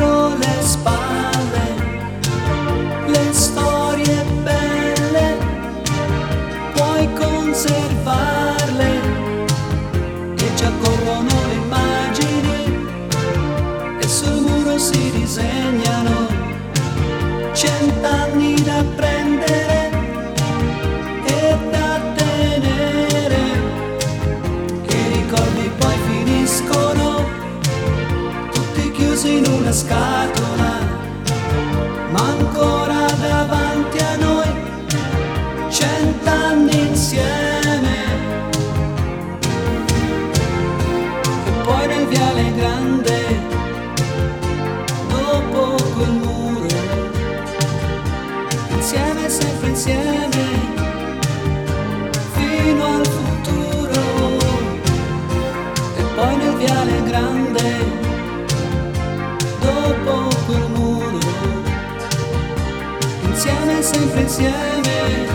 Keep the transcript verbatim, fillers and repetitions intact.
dietro le spalle, le storie belle puoi conservarle e già corrono le immagini e sul muro si disegnano cent'anni da prendere e da tenere, che i ricordi poi finiscono tutti chiusi in una scatola, ma ancora davanti a noi cent'anni insieme. E poi nel viale grande, dopo quel muro, insieme, sempre insieme, fino al futuro. E poi nel viale grande, dopo quel muro, insieme, sempre insieme.